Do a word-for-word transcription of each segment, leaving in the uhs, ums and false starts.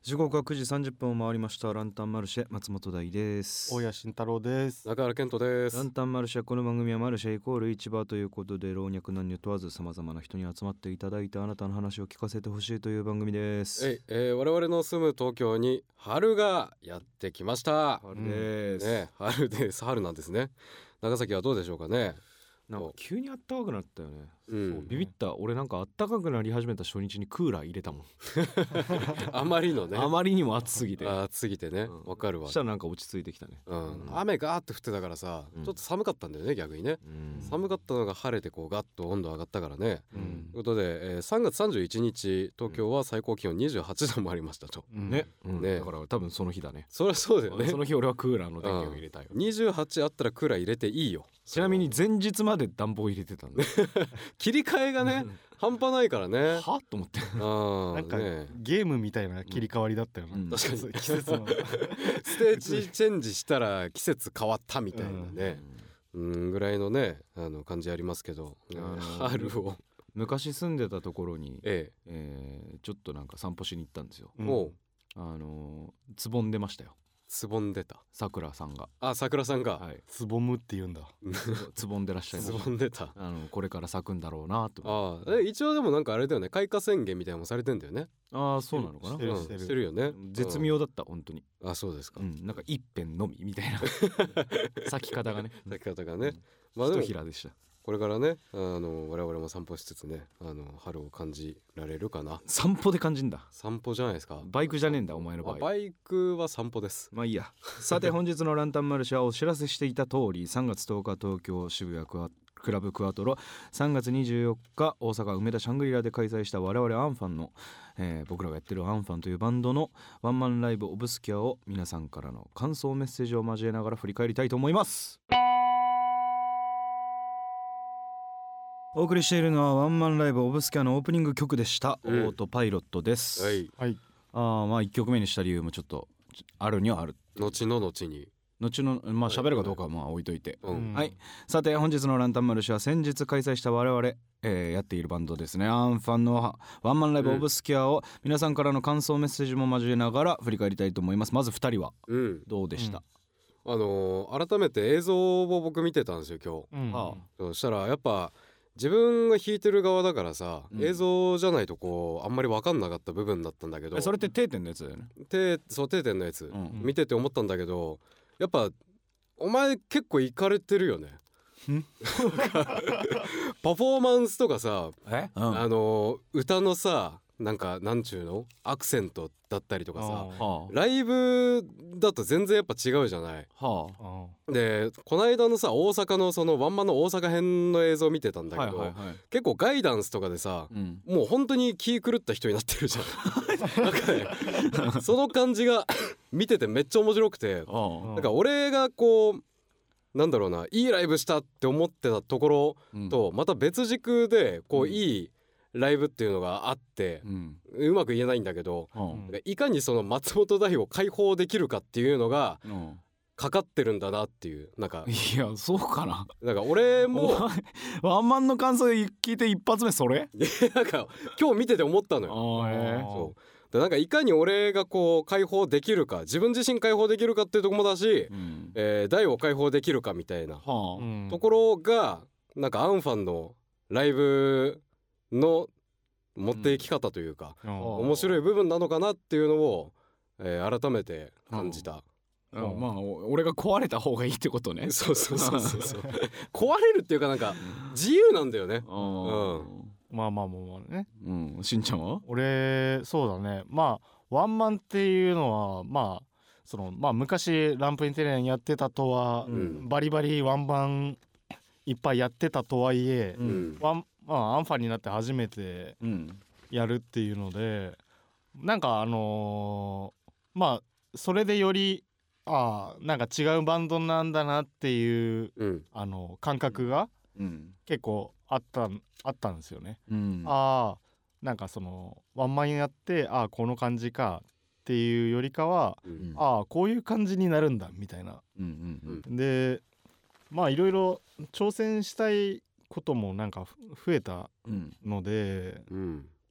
時刻はくじさんじゅっぷんを回りました。ランタンマルシェ松本大です。 大谷慎太郎です。 中原健人です。 ランタンマルシェ、この番組はマルシェイコール市場ということで、老若男女問わずさまざまな人に集まっていただいて、あなたの話を聞かせてほしいという番組です。 え、えー、我々の住む東京に春がやってきました。 春です、 うんね、春です春なんですね。長崎はどうでしょうかね。 なんか急にあったかくなったよね、 うん、 そうビビった。俺なんかあったかくなり始めた初日にクーラー入れたもんあまりのねあまりにも暑すぎてあ暑すぎてね、わ、うん、かるわ。 したらなんか落ち着いてきたね、 うんうん、 雨ガーって降ってたからさ、うん、ちょっと寒かったんだよね逆にね、うん、寒かったのが晴れてこうガッと温度上がったからね、うん、ということで、えー、さんがつさんじゅういちにち東京は最高気温にじゅうはちどもありましたと、 うん、ね、うんね、 だから多分その日だね。 そりゃそうだよね。 その日俺はクーラーの電源を入れたよ、 うん、にじゅうはちあったらクーラー入れていいよ。 ちなみに前日まで暖房入れてたんだ切り替えがね半端ないからね。 はと思ってあなんか、ね、ゲームみたいな切り替わりだったよな、うん、 確かに季節のステージチェンジしたら季節変わったみたいなね、うん、うんぐらいのねあの感じありますけど、あの春を昔住んでたところに、 えええー、ちょっとなんか散歩しに行ったんですよ、 うん、 あのつぼんでましたよ。 つぼんでたさくらさんが。 あ、さくらさんが、 はい、つぼむって言うんだつぼんでらっしゃいました。 つぼんでた。 あのこれから咲くんだろうなと。 あえ一応でもなんかあれだよね、開花宣言みたいなのもされてんだよね。 ああそうなのかな。 してるしてる、 うん、してるよね。 絶妙だった本当に。 あそうですか、 うん、なんか一辺のみみたいな咲き方がね咲き方がね、うん、 まあでも一平でした。 これからねあの我々も散歩しつつねあの春を感じられるかな。 散歩で感じんだ。 散歩じゃないですか。 バイクじゃねえんだお前の場合。 バイクは散歩です。 まあいいや。さて本日のランタンマルシェはお知らせしていた通りさんがつとおか東京渋谷クアクラブクアトロ、さんがつにじゅうよっか大阪梅田シャングリラで開催した我々アンファンの、えー、僕らがやってるアンファンというバンドのワンマンライブオブスキャを皆さんからの感想メッセージを交えながら振り返りたいと思います。お送りしているのはワンマンライブオブスキャのオープニング曲でした、うん、オートパイロットです。 はい、 はい、 あまあいっきょくめにした理由もちょっとあるにはある。 後の後に後のまあ喋るかどうかはまあ置いといて、 うん、 はい。さて本日のランタンマルシェは先日開催した我々、えー、やっているバンドですねアンファンのワンマンライブオブスキャを皆さんからの感想メッセージも交えながら振り返りたいと思います。まずふたりはどうでした？ うん、あのー、改めて映像を僕見てたんですよ今日、 うん、はあ、 そしたらやっぱ自分が弾いてる側だからさ、うん、映像じゃないとこうあんまり分かんなかった部分だったんだけど、 それって定点のやつだよね。 定そう定点のやつ、 うん、 見てて思ったんだけどやっぱお前結構イカれてるよねパフォーマンスとかさ、 え、うん、 あの歌のさなんかなんちゅうのアクセントだったりとかさ、はあ、ライブだと全然やっぱ違うじゃない、 はあ、でこの間のさ大阪のそのワンマンの大阪編の映像見てたんだけど、はいはいはい、結構ガイダンスとかでさ、うん、もう本当に気狂った人になってるじゃんなんかねその感じが見ててめっちゃ面白くて、なんか俺がこうなんだろうないいライブしたって思ってたところとまた別軸でこういいライブっていうのがあって、うん、うまく言えないんだけど、うん、いかにその松本大を解放できるかっていうのがかかってるんだなっていう、なんかいやそうかな、 なんか俺もワンマンの感想聞いて一発目それなんか今日見てて思ったのよ。 あへそうでなんかいかに俺がこう解放できるか、自分自身解放できるかっていうところもだし、うんえー、大を解放できるかみたいな、はあ、ところがなんかアンファンのライブの持っていき方というか、うん、面白い部分なのかなっていうのを、えー、改めて感じた。 うん、まあ俺が壊れた方がいいってことね。 そうそうそうそうそう壊れるっていうかなんか自由なんだよね。うん、 まあまあまあまあね。 うん、しんちゃんは？ 俺そうだね。まあワンマンっていうのはまあそのまあ昔ランプインテレンやってたとは、うん、バリバリワンマンいっぱいやってたとはいえ、うん、ワンまあアンファンになって初めてやるっていうので、うん、なんかあのー、まあそれでよりあなんか違うバンドなんだなっていう、うん、あの感覚が結構あったあったんですよね。うん、あなんかそのワンマンやってあこの感じかっていうよりかは、うん、あこういう感じになるんだみたいな、うんうんうん、でまあいろいろ挑戦したいこともなんか増えたので、うん、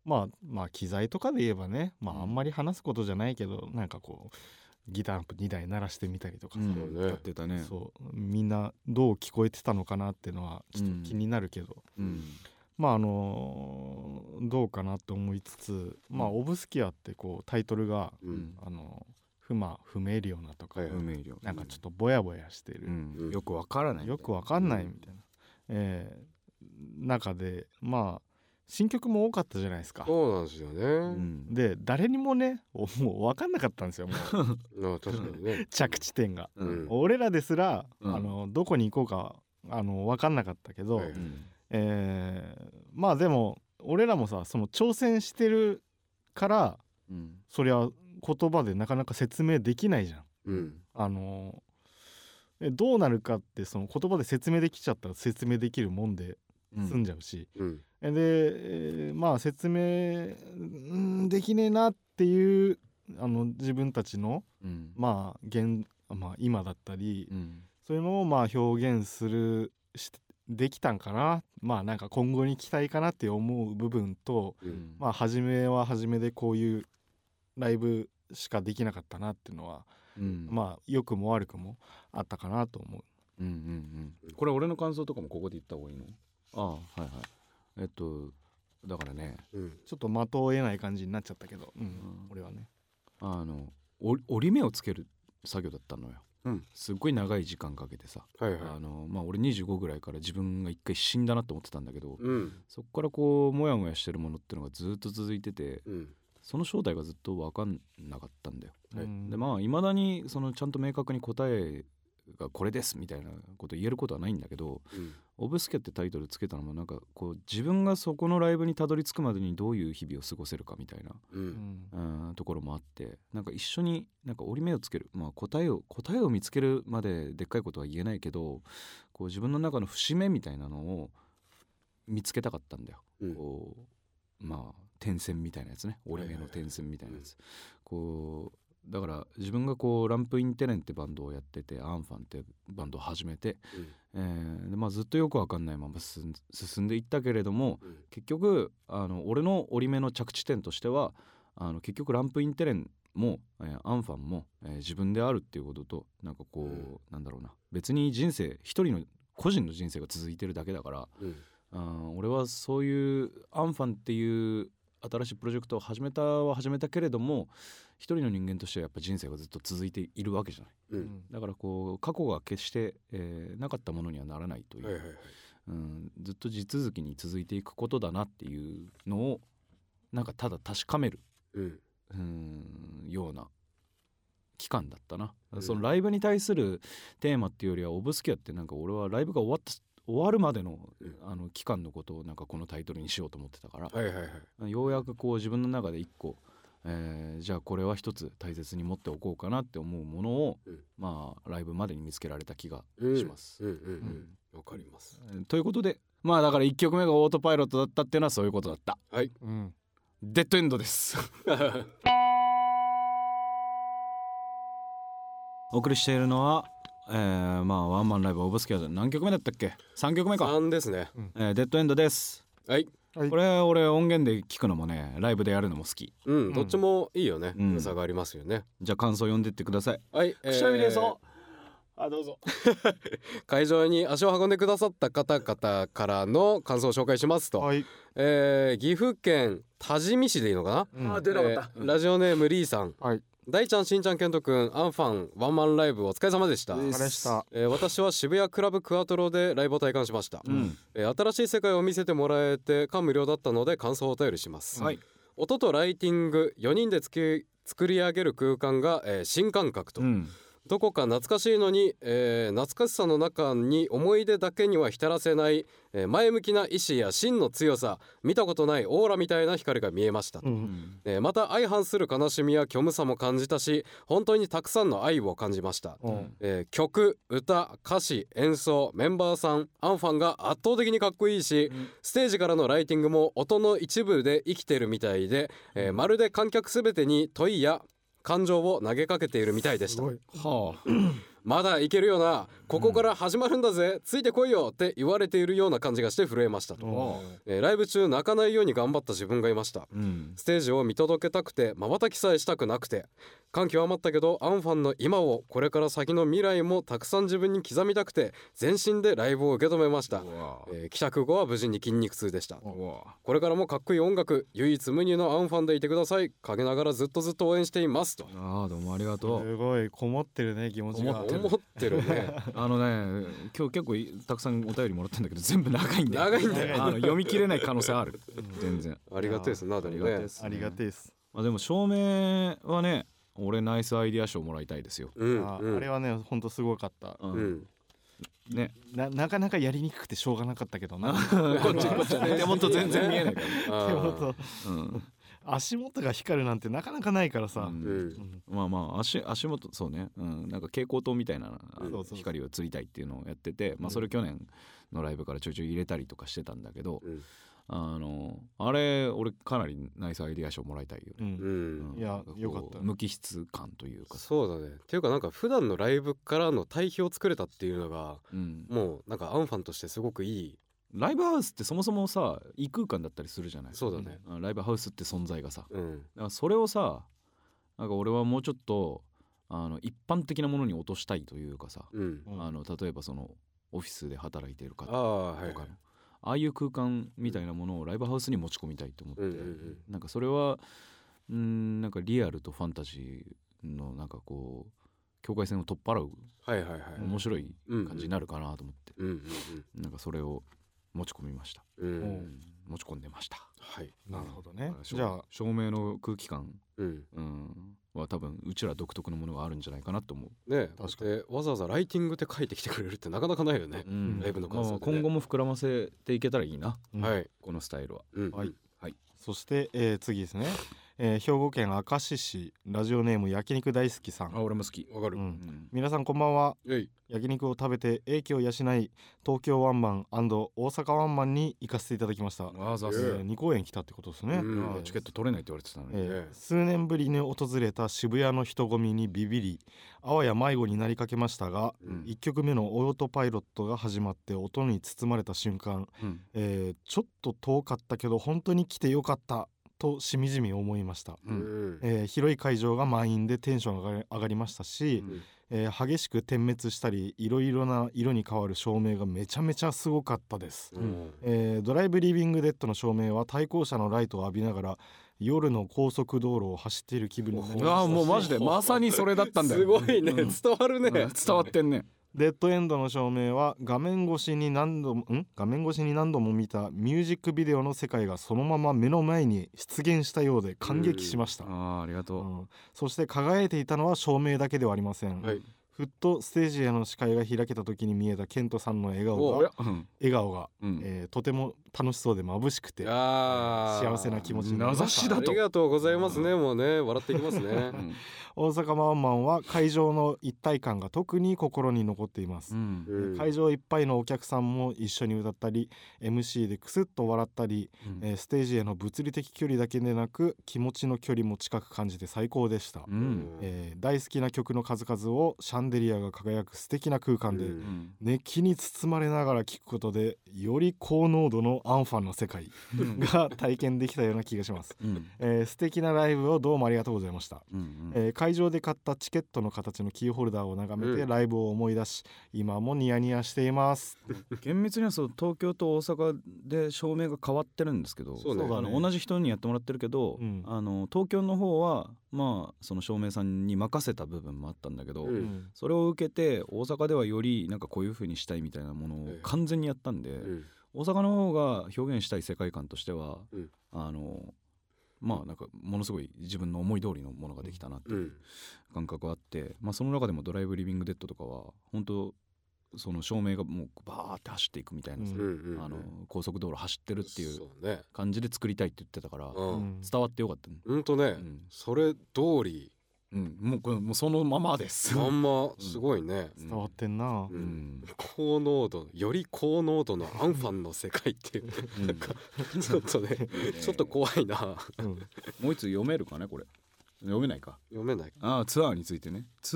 まあまあ機材とかで言えばね、まああんまり話すことじゃないけど、なんかこうギターアンプにだい鳴らしてみたりとかさ、 うんやってたね。 そうみんなどう聞こえてたのかなっていうのはちょっと気になるけど、 うん、 まああのー、どうかなと思いつつ、まあオブスキアってこうタイトルが、うん、あの不ま不明瞭なとか、 はい、不明瞭なんかちょっとぼやぼやしてる、 うん、よくわからないよくわかんないみたいな、えー、中でまあ新曲も多かったじゃないですか。 そうなんですよね、うん、 で誰にもねもう分かんなかったんですよもう確かにね着地点が、 うん、 俺らですら、うん、あのどこに行こうかあの分かんなかったけど、はい、えー、まあでも俺らもさその挑戦してるから、うん、そりゃ言葉でなかなか説明できないじゃん、うん、あのどうなるかってその言葉で説明できちゃったら説明できるもんで済んじゃうし、うんうん、で、えー、まあ説明できねえなっていうあの自分たちの、うん、まあ現、まあ、今だったり、うん、そういうのをまあ表現するしできたんかな、まあなんか今後に期待かなって思う部分と、うん、まあ初めは初めでこういうライブしかできなかったなっていうのは、うん、まあ良くも悪くもあったかなと思う。 うんうんうん、これ俺の感想とかもここで言った方がいいの？ああはいはい。えっとだからね、 うん、ちょっと的を得ない感じになっちゃったけど、うんうん、俺はねあの折り目をつける作業だったのよ、うん、すっごい長い時間かけてさ、はいはい、あのまあ、俺にじゅうごぐらいから自分が一回死んだなと思ってたんだけど、うん、そっからこうモヤモヤしてるものっていうのがずっと続いてて、うん、その正体がずっと分かんなかったんだよ、はい、でまあいまだにそのちゃんと明確に答えがこれですみたいなこと言えることはないんだけど、うん、オブスキャってタイトルつけたのもなんかこう自分がそこのライブにたどり着くまでにどういう日々を過ごせるかみたいな、うんうん、ところもあって、なんか一緒になんか折り目をつける、まあ、答えを答えを見つけるまででっかいことは言えないけど、こう自分の中の節目みたいなのを見つけたかったんだよ、うん、こうまあ点線みたいなやつね、折り目の点線みたいなやつ、こうだから自分がこうランプインテレンってバンドをやってて、アンファンってバンドを始めて、うんえーでまあ、ずっとよく分かんないまま進んでいったけれども、うん、結局あの俺の折り目の着地点としてはあの結局ランプインテレンも、えー、アンファンも、えー、自分であるっていうことと、なんかこう、うん、なんだろうな、別に人生一人の個人の人生が続いてるだけだから、うん、あ俺はそういうアンファンっていう新しいプロジェクトを始めたは始めたけれども、一人の人間としてはやっぱ人生がずっと続いているわけじゃない、うん、だからこう過去が決して、えー、なかったものにはならないという、はいはいはい、うん、ずっと地続きに続いていくことだなっていうのをなんかただ確かめる、うん、うんような期間だったな、うん、そのライブに対するテーマっていうよりはオブスキャってなんか俺はライブが終わった終わるまでの、うん、あの期間のことをなんかこのタイトルにしようと思ってたから、はいはいはい、ようやくこう自分の中で一個、えー、じゃあこれは一つ大切に持っておこうかなって思うものを、うん、まあライブまでに見つけられた気がします。わ、うんうんうん、かります。ということでまあだからいっきょくめがオートパイロットだったっていうのはそういうことだった。はい、うん、デッドエンドですお送りしているのはえー、まあワンマンライブオブスキャー何曲目だったっけ？さんきょくめか。 さんですね、 えー、デッドエンドです。はい、はい、これ俺音源で聞くのもねライブでやるのも好き。 うん、どっちもいいよね、うん、良さがありますよね。 じゃあ感想読んでってください。 はい、 くしゃみでそう、あどうぞ会場に足を運んでくださった方々からの感想を紹介しますと、はい、えー、岐阜県多治見市でいいのかな、うん、あ出なかった、えー、ラジオネームリーさん、はい、大ちゃんしんちゃんケントくんアンファンワンマンライブお疲れ様でした。お疲れした、えー、私は渋谷クラブクアトロでライブを体感しました、うんえー、新しい世界を見せてもらえて感無量だったので感想をお便りします、はい、音とライティングよにんでつき作り上げる空間が、えー、新感覚と、うんどこか懐かしいのに、えー、懐かしさの中に思い出だけには浸らせない、えー、前向きな意志や芯の強さ、見たことないオーラみたいな光が見えましたと、うんえー、また相反する悲しみや虚無さも感じたし、本当にたくさんの愛を感じました、うんえー、曲、歌、歌詞、演奏、メンバーさん、アンファンが圧倒的にかっこいいし、うん、ステージからのライティングも音の一部で生きてるみたいで、えー、まるで観客すべてに問いや感情を投げかけているみたいでした。はあ、 まだいけるよな、ここから始まるんだぜ、ついてこいよって言われているような感じがして震えましたと、えー、ライブ中泣かないように頑張った自分がいました、うん、ステージを見届けたくて瞬きさえしたくなくて、感極まったけどアンファンの今を、これから先の未来もたくさん自分に刻みたくて全身でライブを受け止めました、えー、帰宅後は無事に筋肉痛でした。これからもかっこいい音楽、唯一無二のアンファンでいてください、陰ながらずっとずっと応援していますと。 あ、どうもありがとう。 すごいこもってるね、気持ちが思ってるねあのね、今日結構たくさんお便りもらったんだけど全部長いんだよ。 長いんだよあの読み切れない可能性ある全然ありがてえですな。でもね、 ありがてえです。 まあ、でも照明はね、俺ナイスアイディア賞もらいたいですよ、 うん、あ, あれはねほんとすごかった、うん、ね、な, なかなかやりにくくてしょうがなかったけどなこっちこっち手元全然見えないから手元、うん、足元が光るなんてなかなかないからさ、うんうん、 まあまあ 足, 足元そうね、うん、なんか蛍光灯みたいな光を釣りたいっていうのをやってて、まあ、それ去年のライブからちょいちょい入れたりとかしてたんだけど、うん、あのあれ俺かなりナイスアイディア賞もらいたいよね、うんうん、いやよかった。 無機質感というか、 そうだね。っていうかなんか普段のライブからの対比を作れたっていうのが、うん、もうなんかアンファンとしてすごくいい。 ライブハウスってそもそもさ異空間だったりするじゃない。 そうだね、 ライブハウスって存在がさ、うん、だからそれをさなんか俺はもうちょっとあの一般的なものに落としたいというかさ、うん、あの例えばそのオフィスで働いている方とかの あ,、はいはい、ああいう空間みたいなものをライブハウスに持ち込みたいと思って、うんうんうん、なんかそれはんなんかリアルとファンタジーのなんかこう境界線を取っ払う、はいはいはい、面白い感じになるかなと思って、うんうんうん、なんかそれを持ち込みました、うんうん、持ち込んでました。 はい、なるほどね。 じゃあ照明の空気感、うんうん、は多分うちら独特のものがあるんじゃないかなと思うね。確かにわざわざライティングで書いてきてくれるってなかなかないよね、うん、ライブの感想で、ね、 まあ、今後も膨らませていけたらいいな、うん、このスタイルは、うん、はい、 はい、そして、えー、次ですね、えー、兵庫県明石市ラジオネーム焼肉大好きさん。 あ、俺も好き。 わかる、うんうん、皆さんこんばんは。焼肉を食べて英気を養い東京ワンマン&大阪ワンマンに行かせていただきました。あ、ざす、えー、に公演来たってことですね、うん、 あ、チケット取れないって言われてたのに、えー、数年ぶりに訪れた渋谷の人混みにビビりあわや迷子になりかけましたが、うん、いっきょくめのオートパイロットが始まって音に包まれた瞬間、うん、えー、ちょっと遠かったけど本当に来てよかったとしみじみ思いました、うん、えー、広い会場が満員でテンションが上がり、上がりましたし、うん、えー、激しく点滅したりいろいろな色に変わる照明がめちゃめちゃすごかったです、うん、えー、ドライブリビングデッドの照明は対向車のライトを浴びながら夜の高速道路を走っている気分になりましたし、 あ、もうマジでまさにそれだったんだよ。 すごいね、うん、伝わるね、うん、 伝わってんね。 デッドエンドの照明は画面越しに何度もん画面越しに何度も見たミュージックビデオの世界がそのまま目の前に出現したようで感激しました。 あ、ありがとう、うん、 そして輝いていたのは照明だけではありません、はい、ふっとステージへの視界が開けた時に見えたケントさんの笑顔が、うん、笑顔が、うん、えー、とても楽しそうで眩しくて幸せな気持ちになりました。 ありがとうございますね、うん、もうね笑っていきますね、うん、 大阪ワンマンは会場の一体感が特に心に残っています、うん、会場いっぱいのお客さんも一緒に歌ったり エムシー でクスッと笑ったり、うん、えー、ステージへの物理的距離だけでなく気持ちの距離も近く感じて最高でした、うん、えー、大好きな曲の数々をシャンデリアが輝く素敵な空間で、うん、熱気に包まれながら聴くことでより高濃度のアンファンの世界が体験できたような気がします、うん、えー、素敵なライブをどうもありがとうございました、うんうん、えー、会場で買ったチケットの形のキーホルダーを眺めてライブを思い出し、うん、今もニヤニヤしています。 厳密にはそう東京と大阪で照明が変わってるんですけど、そう、ね、あの同じ人にやってもらってるけど、うん、あの東京の方はまあその照明さんに任せた部分もあったんだけど、うん、それを受けて大阪ではよりなんかこういう風にしたいみたいなものを完全にやったんで、うん、大阪の方が表現したい世界観としては、うん、あのまあなんかものすごい自分の思い通りのものができたなっていう感覚があって、まあ、その中でもドライブリビングデッドとかは本当その照明がもうバーって走っていくみたいなさ、うんうんうん、あの高速道路走ってるっていう感じで作りたいって言ってたから、うん、伝わってよかったね。 ほんとね、うん、それ通り、 うん、もうこれもうそのままですまんますごいね、 うん、伝わってんな、 うん、高濃度より高濃度のアンファンの世界っていう、うん、なんかちょっとねちょっと怖いな、 うん、もう一つ読めるかねこれ。読めないか。 読めない。 ああツアーについてね。ツアー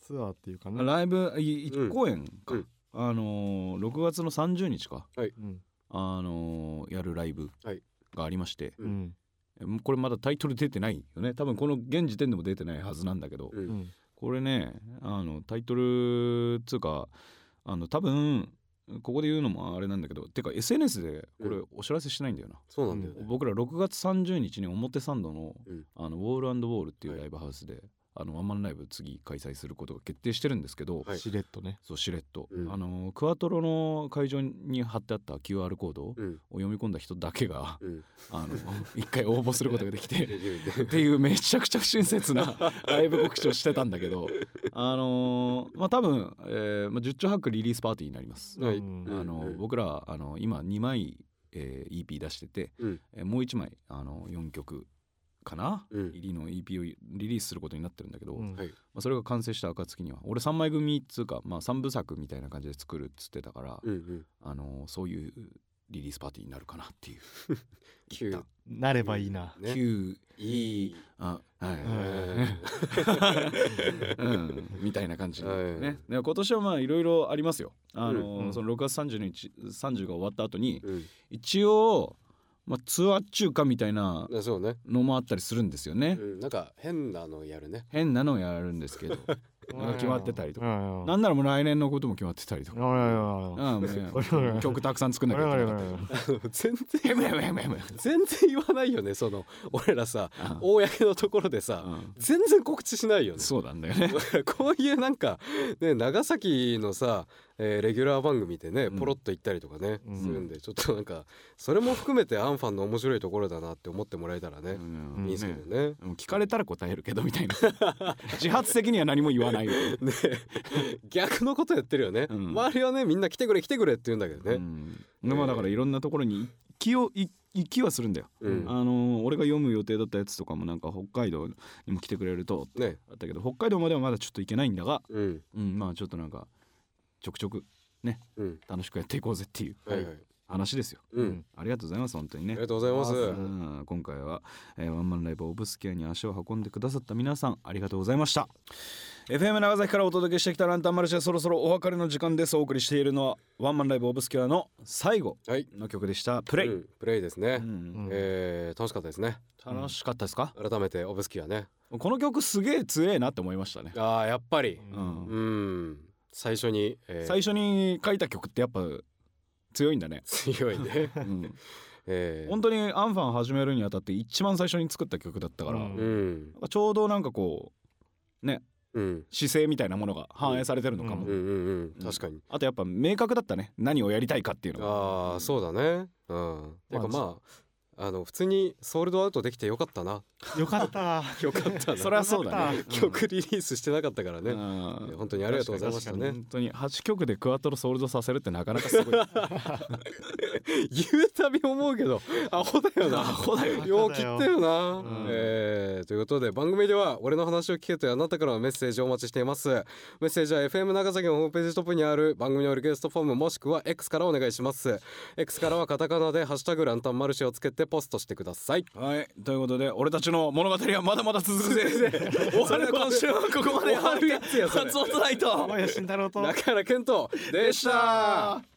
ツアーっていうかねライブいち公演か、 うん、 あのー、ろくがつのさんじゅうにちか、 はい、 あのー、やるライブがありまして、 うん、 これまだタイトル出てないよね。多分この現時点でも出てないはずなんだけど、 うん、 これねあのタイトルつうかあの多分ここで言うのもあれなんだけど、てか エスエヌエス でこれお知らせしてないんだよな、 うん、そうなんだよね。 僕らろくがつさんじゅうにちに表参道の、 うん、 あのウォール&ウォールっていうライブハウスで、はい、あのワンマンライブ次開催することが決定してるんですけど、 はい、しれっとね、 そうしれっと、 うん、 あのクワトロの会場に貼ってあった キューアール コードを読み込んだ人だけが、うん、あの一回応募することができてっていうめちゃくちゃ不親切なライブ告知をしてたんだけどあのー、まあ多分、えーまあ、十丁八九リリースパーティーになります、はい、あのー、僕らあの今にまい、えー、イーピー 出してて、うん、えー、もういちまいあのよんきょくかな、うん、入りの イーピー をリリースすることになってるんだけど、うん、まあ、それが完成した暁には俺さんまい組っつうか、まあ、さんぶさくみたいな感じで作るっつってたから、うんうん、あのー、そういうリリースパーティーになるかなっていうなればいいな、 ね、キューいいあはい、うん、みたいな感じ、ね、で今年はまあいろいろありますよ。あのーうん、そのろくがつさんじゅうにちさんじゅうが終わった後に、うん、一応まあ、ツアー中華みたいなのもあったりするんですよね、 うん、なんか変なのやるね変なのやるんですけどなんか決まってたりとかなんならもう来年のことも決まってたりとか曲たくさん作んなきゃいけなかったり全然全然言わないよね。その俺らさ公のところでさ全然告知しないよね。 そうなんだよねこういうなんかね長崎のさえー、レギュラー番組でねポロッと行ったりとかね、うん、するんでちょっとなんかそれも含めてアンファンの面白いところだなって思ってもらえたらね、うん、いいですけどね、 ね、聞かれたら答えるけどみたいな自発的には何も言わないよね逆のことやってるよね、うん、周りはねみんな来てくれ来てくれって言うんだけどね、 うん、まあだからいろんなところに気を行きはするんだよ、うん、あのー、俺が読む予定だったやつとかもなんか北海道にも来てくれるとってあったけど、ね、北海道まではまだちょっと行けないんだが、うんうん、まあちょっとなんかちょくちょくね、うん、楽しくやっていこうぜっていう話ですよ、はいはい、うん、ありがとうございます本当にね。 ありがとうございます、 うん、今回は、えー、ワンマンライブオブスキアに足を運んでくださった皆さんありがとうございました。 エフエム 長崎からお届けしてきたランタンマルシェ、そろそろお別れの時間です。お送りしているのはワンマンライブオブスキアの最後の曲でした、はい、プレイ、うん、 プレイですね、うん、えー、楽しかったですね。 楽しかったですか、 うん、改めてオブスキアね、 この曲すげえ強えなって思いましたね。 あーやっぱり、うん、うん、最初に、 えー、最初に書いた曲ってやっぱ強いんだね。 強いね、うん、 えー、本当にアンファン始めるにあたって一番最初に作った曲だったから、うん、ちょうどなんかこうね、うん、姿勢みたいなものが反映されてるのかも、うんうんうんうん、確かに。 あとやっぱ明確だったね、何をやりたいかっていうのが。 ああそうだね、うん、てかまああの普通にソールドアウトできてよかったな。 よかったよかったなそりゃそうだね、 曲リリースしてなかったからね、うん、本当にありがとうございましたね。 本当にはちきょくでクワトロソールドさせるってなかなかすごい言うたび思うけどアホだよな。アホだよよう切ったよな、うん、えー、ということで番組では俺の話を聞けというあなたからのメッセージをお待ちしています。メッセージは エフエム 長崎のホームページトップにある番組のリクエストフォームもしくは X からお願いします。 X からはカタカナでハッシュタグランタンマルシェをつけてポストしてください。 はい、ということで俺たちの物語はまだまだ続くぜそれで今週はここまで。 終わるやつやそれ。 松本大と大谷慎太郎と中原健人でした。